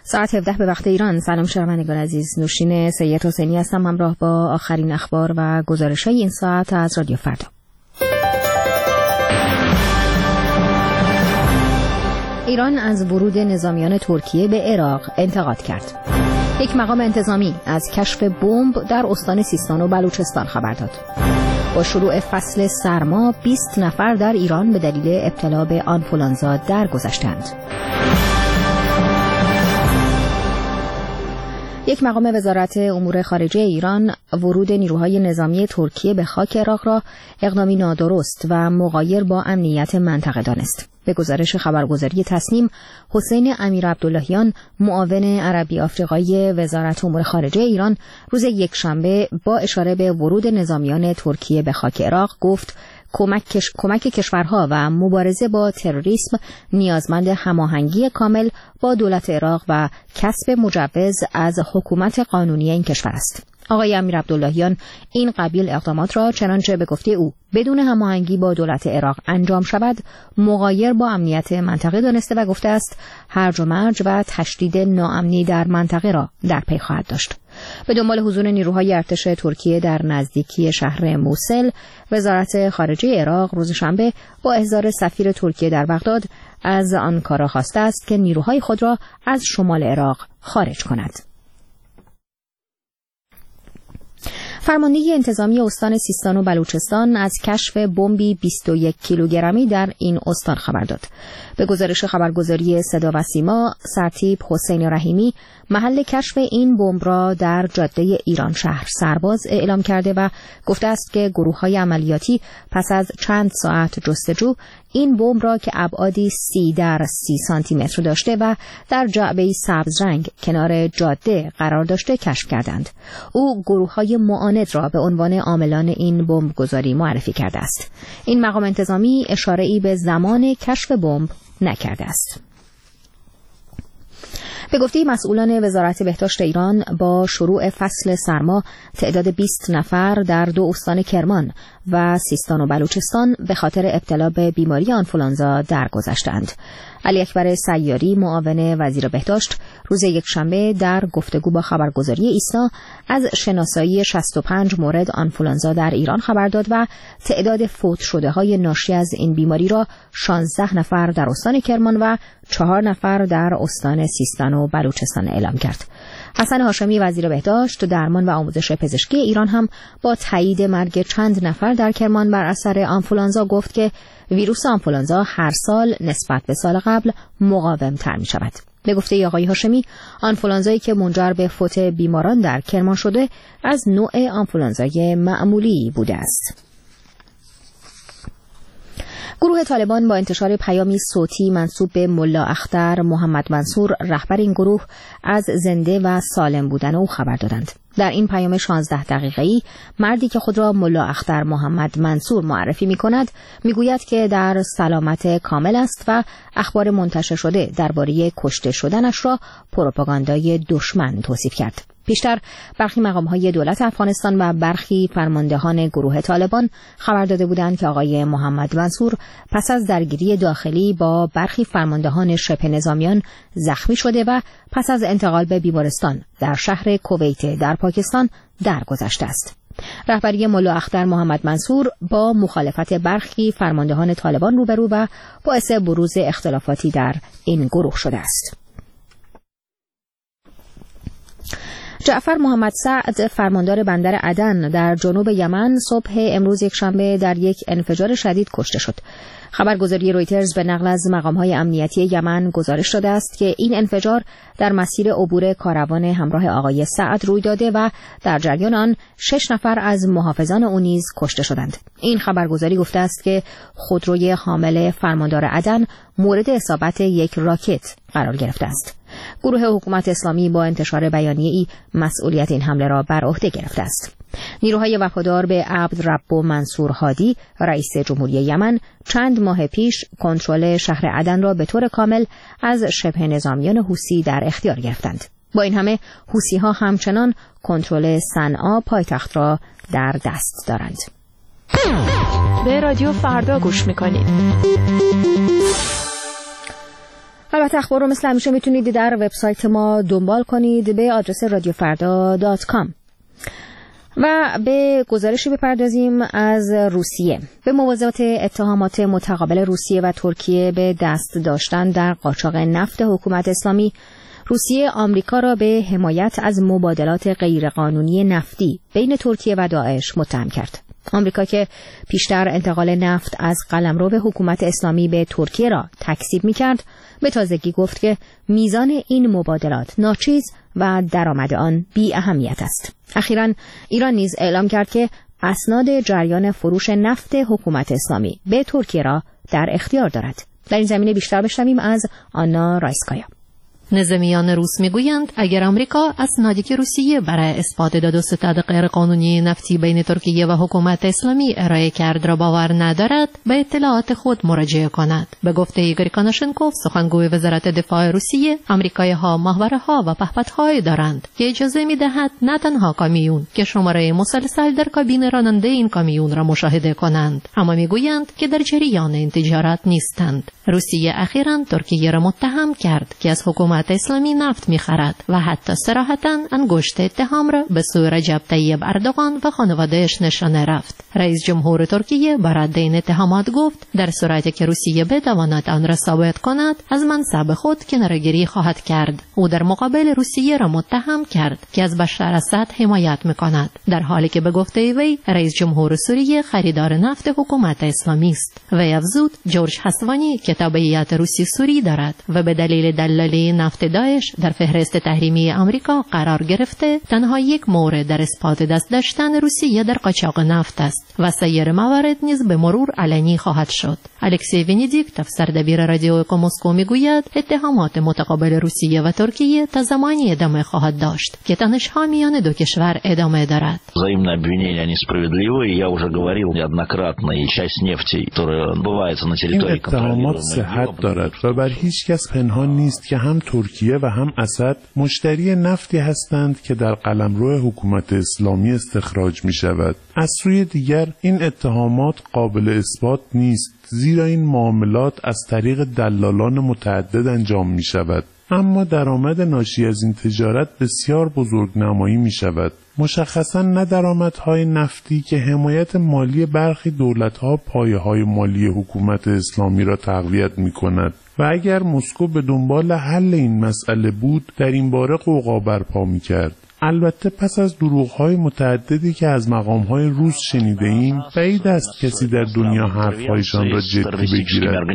ساعت 17 به وقت ایران. سلام شنوندگان عزیز، نوشین سید حسینی هستم همراه با آخرین اخبار و گزارش‌های این ساعت از رادیو فردا. ایران از ورود نظامیان ترکیه به عراق انتقاد کرد. یک مقام انتظامی از کشف بمب در استان سیستان و بلوچستان خبر داد. با شروع فصل سرما 20 نفر در ایران به دلیل ابتلا به آنفولانزا درگذشتند. یک مقام وزارت امور خارجه ایران ورود نیروهای نظامی ترکیه به خاک عراق را اقدامی نادرست و مغایر با امنیت منطقه دانست. به گزارش خبرگزاری تصنیم، حسین امیرعبداللهیان معاون عربی آفریقایی وزارت امور خارجه ایران روز یکشنبه با اشاره به ورود نظامیان ترکیه به خاک عراق گفت کمک کشورها و مبارزه با تروریسم نیازمند هماهنگی کامل با دولت عراق و کسب مجوز از حکومت قانونی این کشور است. آقای امیرعبداللهیان این قبیل اقدامات را چنانچه به گفته او بدون هماهنگی با دولت عراق انجام شود مغایر با امنیت منطقه دانسته و گفته است هرج و مرج و تشدید ناامنی در منطقه را در پی خواهد داشت. به دنبال حضور نیروهای ارتش ترکیه در نزدیکی شهر موصل، وزارت خارجه عراق روز شنبه با احضار سفیر ترکیه در بغداد از آنکارا خواسته است که نیروهای خود را از شمال عراق خارج کند. فرماندهی انتظامی استان سیستان و بلوچستان از کشف بمبی 21 کیلوگرمی در این استان خبر داد. به گزارش خبرگزاری صدا و سیما، سرتیپ حسین رحیمی محل کشف این بمب را در جاده ایران شهر سرباز اعلام کرده و گفته است که گروه‌های عملیاتی پس از چند ساعت جستجو این بمب را که ابعادی 30 در 30 سانتی متر داشته و در جعبه‌ای سبز رنگ کنار جاده قرار داشته کشف کردند. او گروه‌های معاند را به عنوان عاملان این بمب گذاری معرفی کرده است. این مقام انتظامی اشاره‌ای به زمان کشف بمب نکرده است. به گفته مسئولان وزارت بهداشت ایران با شروع فصل سرما تعداد 20 نفر در 2 استان کرمان و سیستان و بلوچستان به خاطر ابتلا به بیماری آنفولانزا درگذشتند. علی اکبر سیاری معاون وزیر بهداشت روز یکشنبه در گفتگو با خبرگزاری ایسنا از شناسایی 65 مورد آنفولانزا در ایران خبر داد و تعداد فوت شده های ناشی از این بیماری را 16 نفر در استان کرمان و 4 نفر در استان سیستان و بلوچستان اعلام کرد. حسن هاشمی وزیر بهداشت، درمان و آموزش پزشکی ایران هم با تایید مرگ چند نفر در کرمان بر اثر آنفولانزا گفت که ویروس آنفولانزا هر سال نسبت به سال قبل مقاوم‌تر می شود. به گفته آقای هاشمی، آنفولانزایی که منجر به فوت بیماران در کرمان شده از نوع آنفولانزای معمولی بوده است. گروه طالبان با انتشار پیامی صوتی منسوب به ملا اختر محمد منصور رهبر این گروه از زنده و سالم بودن او خبر دادند. در این پیام 16 دقیقه‌ای مردی که خود را ملا اختر محمد منصور معرفی می‌کند می‌گوید که در سلامت کامل است و اخبار منتشر شده درباره کشته شدنش را پروپاگاندای دشمن توصیف کرد. پیشتر برخی مقام‌های دولت افغانستان و برخی فرماندهان گروه طالبان خبر داده بودند که آقای محمد منصور پس از درگیری داخلی با برخی فرماندهان شبه نظامیان زخمی شده و پس از انتقال به بیمارستان در شهر کویت در پاکستان درگذشته است. رهبری ملا اختر محمد منصور با مخالفت برخی فرماندهان طالبان روبرو و باعث بروز اختلافاتی در این گروه شده است. جعفر محمد سعد فرماندار بندر عدن در جنوب یمن صبح امروز یکشنبه در یک انفجار شدید کشته شد. خبرگزاری رویترز به نقل از مقام‌های امنیتی یمن گزارش داده است که این انفجار در مسیر عبور کاروان همراه آقای سعد روی داده و در جریان آن 6 نفر از محافظان او نیز کشته شدند. این خبرگزاری گفته است که خودروی حامل فرماندار عدن مورد اصابت یک راکت قرار گرفته است. گروه حکومت اسلامی با انتشار بیانیه‌ای مسئولیت این حمله را بر عهده گرفته است. نیروهای وفادار به عبدالرب منصور هادی رئیس جمهوری یمن چند ماه پیش کنترل شهر عدن را به طور کامل از شبه نظامیان حوثی در اختیار گرفتند. با این همه حوثی‌ها همچنان کنترل صنعا پایتخت را در دست دارند. به رادیو فردا گوش می‌کنید. البته اخبار رو مثل همیشه میتونید در وبسایت ما دنبال کنید به آدرس radiofarda.com. و به گزارشی بپردازیم از روسیه. به موازات اتهامات متقابل روسیه و ترکیه به دست داشتن در قاچاق نفت حکومت اسلامی، روسیه آمریکا را به حمایت از مبادلات غیرقانونی نفتی بین ترکیه و داعش متهم کرد. آمریکا که پیشتر انتقال نفت از قلمرو حکومت اسلامی به ترکیه را تکذیب می‌کرد، به تازگی گفت که میزان این مبادلات ناچیز و درآمد آن بی اهمیت است. اخیراً ایران نیز اعلام کرد که اسناد جریان فروش نفت حکومت اسلامی به ترکیه را در اختیار دارد. در این زمینه بیشتر بشنویم از آنا رایسکایا. نظامیان روس میگویند اگر آمریکا اسنادی که روسیه برای اثبات داد و ستد غیرقانونی نفتی بین ترکیه و حکومت اسلامی ارائه کرد را باور ندارد، به اطلاعات خود مراجعه کند. به گفته ایگور کاناشنکوف، سخنگوی وزارت دفاع روسیه، آمریکایی‌ها ماهواره‌ها و پهپادهایی دارند که اجازه می‌دهد نه تنها کامیون که شماره مسلسل در کابین راننده این کامیون را مشاهده کنند، اما میگویند که در جریان این تجارت نیستند. روسیه اخیراً ترکیه را متهم کرد که از حکومت اسلامی نفت می‌خرد و حتی صراحتاً انگشت اتهام را به سوی رجب طیب اردوغان و خانواده‌اش نشانه رفت. رئیس جمهور ترکیه بر رد این اتهامات گفت در صورتی که روسیه بتواند آن را ثابت کند، از منصب خود کناره‌گیری خواهد کرد. او در مقابل روسیه را متهم کرد که از بشار اسد حمایت می‌کند، در حالی که به گفته وی رئیس جمهور سوریه خریدار نفت حکومت اسلامی است. وی افزود جورج حسوانی که تابعیت روسی سوری دارد و به دلیل دلالی نفت داعش در فهرست تحریمی آمریکا قرار گرفته، تنها یک مورد در اثبات دست داشتن روسیه در قاچاق نفت است و سایر موارد نیز به مرور علنی خواهد شد. الکسی ونیدیکتوف، سردبیر رادیو اکو مسکو، میگوید اتهامات متقابل روسیه و ترکیه تا زمانی ادامه خواهد داشت که تنش‌ها میان دو کشور ادامه دارد. Взаимные обвинения несправедливые, я уже говорил неоднократно, и часть нефти, которая добывается на территории اتهامات صحت دارد و بر هیچ کس پنهان نیست که هم ترکیه و هم اسد مشتری نفتی هستند که در قلمرو حکومت اسلامی استخراج می شود. از سوی دیگر این اتهامات قابل اثبات نیست، زیرا این معاملات از طریق دلالان متعدد انجام می شود. اما درآمد ناشی از این تجارت بسیار بزرگنمایی می شود. مشخصاً نه درآمدهای نفتی که حمایت مالی برخی دولت‌ها پایه‌های مالی حکومت اسلامی را تقویت می‌کند و اگر مسکو به دنبال حل این مسئله بود در این باره غوغا برپا می‌کرد. البته پس از دروغ‌های متعددی که از مقام‌های روس شنیده‌ایم، بعید است کسی در دنیا حرف‌هایشان را جدی بگیرد.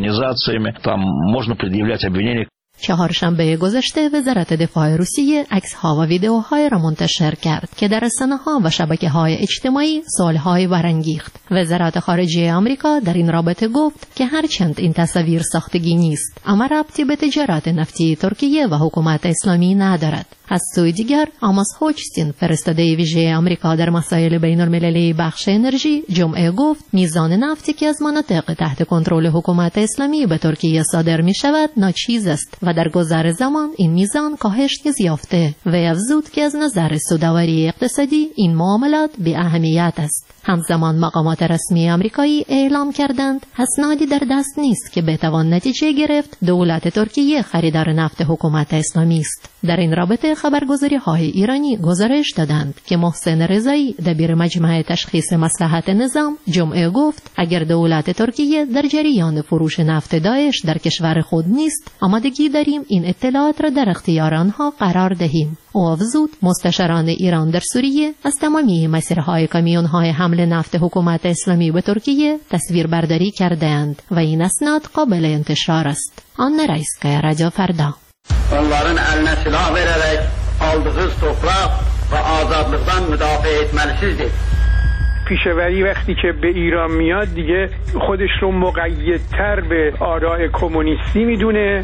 چهارشنبه گذشته وزارت دفاع روسیه عکس‌ها و ویدئوهای را منتشر کرد که در رسانه‌ها و شبکه‌های اجتماعی سوال‌های برانگیخت. وزارت خارجه آمریکا در این رابطه گفت که هرچند این تصاویر ساختگی نیست، اما ربطی به تجارت نفتی ترکیه و حکومت اسلامی ندارد. از سوی دیگر آماس هوچستین، فرستاده ویژه آمریکا در مسائل بین‌المللی بخش انرژی، جمعه گفت میزان نفتی که از مناطق تحت کنترل حکومت اسلامی به ترکیه صادر می شود ناچیز است و در گذر زمان این میزان کاهش نیز یافته. وی افزود که از نظر سودآوری اقتصادی این معاملات بی اهمیت است. همزمان مقامات رسمی آمریکایی اعلام کردند اسنادی در دست نیست که بتوان نتیجه گرفت دولت ترکیه خریدار نفت حکومت اسلامی است. در این رابطه خبرگزاری‌های ایرانی گزارش دادند که محسن رضایی، دبیر مجمع تشخیص مصلحت نظام، جمعه گفت اگر دولت ترکیه در جریان فروش نفت داعش در کشور خود نیست، آمادگی داریم این اطلاعات را در اختیار آنها قرار دهیم. او افزود مستشاران ایران در سوریه از تمامی مسیرهای کامیون‌های حمل نفت حکومت اسلامی به ترکیه تصویر برداری کرده‌اند و این اسناد قابل انتشار است. آنا رایسکایا، رادیو فردا. Onların eline silah vererek aldığı toprak ve azadlıktan müdafaa etmelisizdir. پیشوری وقتی که به ایران میاد دیگه خودش رو مقیدتر به آراء کمونیستی میدونه.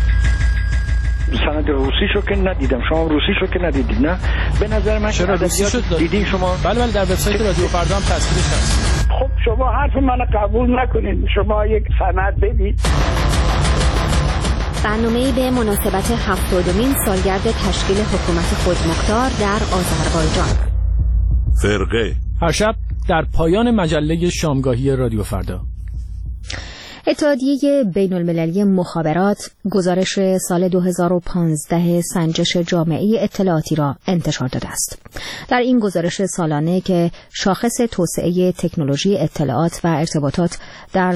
سند روسیشو که ندیدم، شما روسیشو که ندیدید نه؟ به نظر من چرا روسیشو دیدین شما؟ بله در وبسایت رادیو فردا هم تصویرش هست. خب شما حرف منو قبول نکنید، شما یک سند بدید. برنامه‌ای به مناسبت 70مین سالگرد تشکیل حکومت خودمختار در آذربایجان. فرقه هر شب در پایان مجله شامگاهی رادیو فردا. اتحادیه بین المللی مخابرات گزارش سال 2015 سنجش جامعه اطلاعاتی را انتشار داده است. در این گزارش سالانه که شاخص توسعه تکنولوژی اطلاعات و ارتباطات در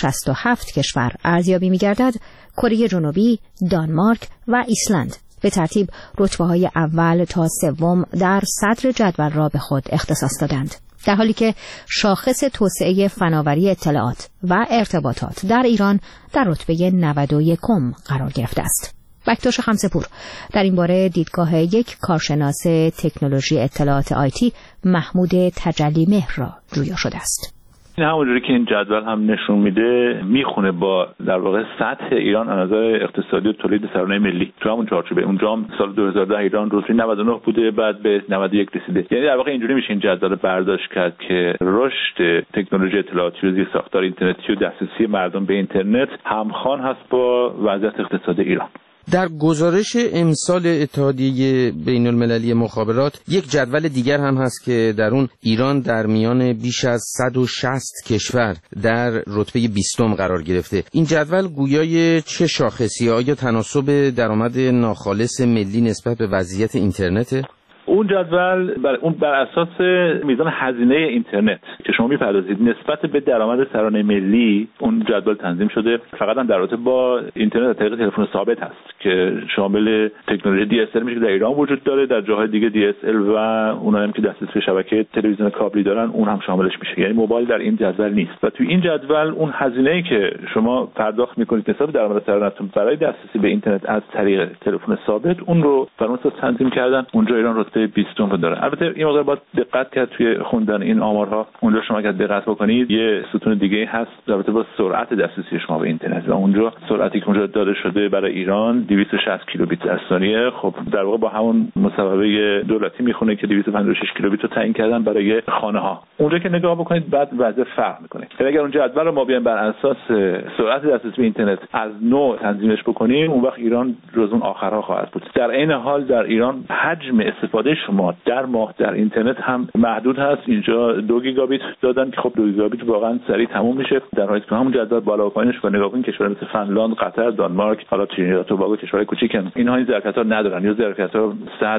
167 کشور ارزیابی می‌گردد، کره جنوبی، دانمارک و ایسلند به ترتیب رتبه‌های اول تا سوم در صدر جدول را به خود اختصاص دادند، در حالی که شاخص توسعه فناوری اطلاعات و ارتباطات در ایران در رتبه 91 قرار گرفته است. بکتاش خمسه‌پور در این باره دیدگاه یک کارشناس تکنولوژی اطلاعات آیتی محمود تجلی مهر را جویا شده است. این همونجوری که این جدول هم نشون میده میخونه با در واقع سطح ایران از نظر اقتصادی و تولید سرانه ملی تو همون چارچوبه. اونجا هم سال 2010 ایران رتبه 99 بوده، بعد به 91 رسیده. یعنی در واقع اینجوری میشه این جدول برداشت کرد که رشد تکنولوژی اطلاعاتی و زیرساختار اینترنتی و دسترسی مردم به اینترنت همخوان هست با وضعیت اقتصادی ایران. در گزارش امسال اتحادیه بین المللی مخابرات یک جدول دیگر هم هست که در اون ایران در میان بیش از 160 کشور در رتبه 20 قرار گرفته. این جدول گویای چه شاخصی؟ آیا تناسب درآمد ناخالص ملی نسبت به وضعیت اینترنته؟ اون جدول بر اساس میزان هزینه اینترنت که شما میپردازید نسبت به درآمد سرانه ملی اون جدول تنظیم شده. فقط هم در رابطه با اینترنت از طریق تلفن ثابت هست که شامل تکنولوژی DSL میشه که در ایران وجود داره، در جاهای دیگه DSL و اونایی هم که دسترسی به شبکه تلویزیون کابلی دارن اون هم شاملش میشه. یعنی موبایل در این جدول نیست و تو این جدول اون هزینه‌ای که شما پرداخت میکنید نسبت به درآمد سرانه‌تون برای دسترسی به اینترنت از طریق تلفن ثابت اون رو بر اساس تنظیم کردن. اونجا ایران رتبه 20 رو داره. البته این موضوع باید دقت کرد توی خوندن این آمارها. اونجا شما اگه دقت بکنید یه ستون دیگه هست در رابطه با سرعت دسترسی شما به اینترنت و اونجا سرعتی که اونجا داده شده برای ایران 260 کیلوبیت در ثانیه. خب در واقع با همون مصوبه دولتی میخونه که 256 کیلوبیت رو تعیین کردن برای خانه ها. اونجا که نگاه بکنید بعد وضع فرق میکنه. اگر اون جدول رو ما بیایم بر اساس سرعت دسترسی به اینترنت از نو تنظیمش بکنیم اون وقت ایران جزو اون آخرها خواهد بود. در عین حال در ایران حجم استفاده شما در ماه در اینترنت هم محدود هست. اینجا 2 گیگابیت دادن که خب 2 گیگابیت واقعا سریع تموم میشه. در حالی که همون جدول بالا و پایینش رو نگاه کنید کشورهای مثل فنلاند، قطر، دانمارک، حالا ترینیداد و توباگو کشورهای کوچیکن. اینها این ظرفیت‌ها ندارن. یا ظرفیت‌ها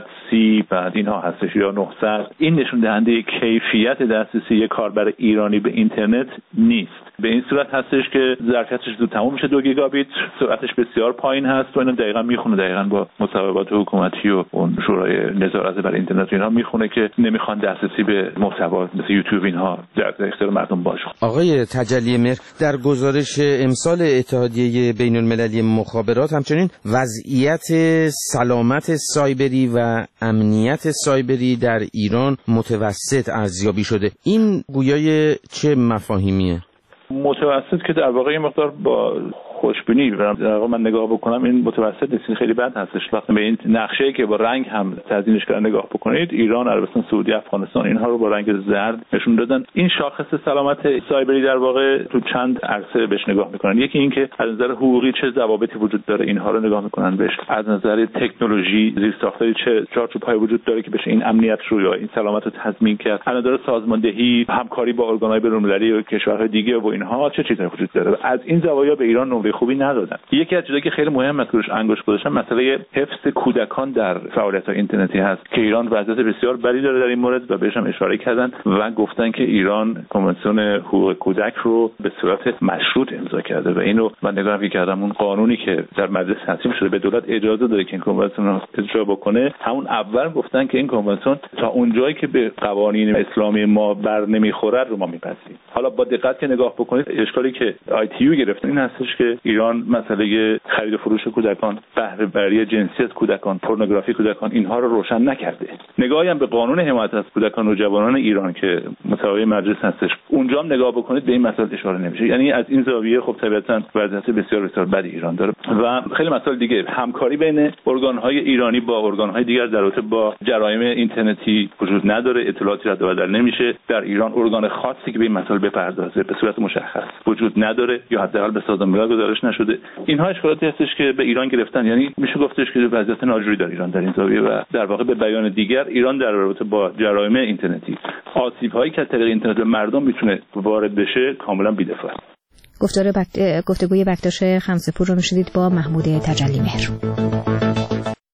130 بعد اینها هستش یا 900. این نشون دهنده کیفیت دسترسی یک کاربر ایرانی به اینترنت نیست. به این صورت هستش که ظرفیتش زود تموم میشه 2 گیگابیت، سرعتش بسیار پایین هست و اینا دقیقاً میخونه دقیقاً با مصوبات حکومتی و اون شورای نظارت بر اینترنت اینا میخونه که نمیخوان دسترسی به محتوا مثل یوتیوب اینها در اختیار مردم باشه. آقای تجلی مهر در گزارش امسال اتحادیه بین المللی مخابرات همچنین وضعیت سلامت سایبری و امنیت سایبری در ایران متوسط ارزیابی شده. این گویای چه مفاهیمیه؟ متوسط که در واقع این مقدار با خوشبینی در واقع من نگاه بکنم این متوسط نیست، خیلی بد هستش. وقتی به این نقشه‌ای که با رنگ هم تزیینش کردن نگاه بکنید ایران، عربستان سعودی، افغانستان اینها رو با رنگ زرد نشون دادن. این شاخص سلامت سایبری در واقع تو چند عرصه بهش نگاه میکنن. یکی این که از نظر حقوقی چه ضوابطی وجود داره اینها رو نگاه میکنن بهش، از نظر تکنولوژی زیرساختاری چه چارچوب‌هایی وجود داره که بشه این امنیت رو یا این سلامت رو تضمین کرد، از نظر سازماندهی همکاری با ارگان‌های بین‌المللی و کشورهای دیگه و اینها چه چیزایی وجود داره. از این زوایا به ایران نمره خوبی ندادن. یکی از چیزایی که خیلی مهم است که روش انگشت گذاشتن مسئله حفظ کودکان در فعالیت‌های اینترنتی هست که ایران وضعیت بسیار بدی داره در این مورد و بهش هم اشاره کردن و گفتن که ایران کنوانسیون حقوق کودک رو به صورت مشروط امضا کرده و اینو من نگاه کردم اون قانونی که در مجلس تصویب شده به دولت اجازه داده که این کنوانسیون رو اجرا بکنه. همون اول گفتن که این کنوانسیون تا اونجایی که به قوانین اسلامی ما بر نمیخورد رو ما میپذیریم. حالا با دقت که نگاه بکنید اشکالی که ITU گرفت این هستش که ایران مسئله خرید و فروش کودکان، بهره بری جنسی از کودکان، پورنوگرافی کودکان اینها رو روشن نکرده. نگاهی هم به قانون حمایت از کودکان و جوانان ایران که مصوبه مجلس هستش اونجا هم نگاه بکنید به این مسائل اشاره نمیشه. یعنی از این زاویه خب طبیعتاً وضعیت بسیار بسیار بدی ایران داره و خیلی مسائل دیگه. همکاری بین ارگان‌های ایرانی با ارگان‌های دیگر در رابطه با جرایم اینترنتی وجود نداره، اطلاعاتی رد و بدل نمیشه. در ایران ارگان خاصی که به این مسائل بپردازه به صورت مشخص وجود نداره یا حداقل به سازمان ملل گزارش نشده. اینها اشکالاتی هستش که به ایران گرفتن. یعنی میشه گفتش که وضعیت ناجوری در ایران در این زاویه و در واقع به بیان دیگر ایران در رابطه با جرایم اینترنتی آسیب‌هایی که از طریق اینترنت به مردم میتونه وارد بشه کاملا بی‌دفاع. گفتگوی بکتاش خمسه‌پور رو میشدید با محمود تجلی مهر.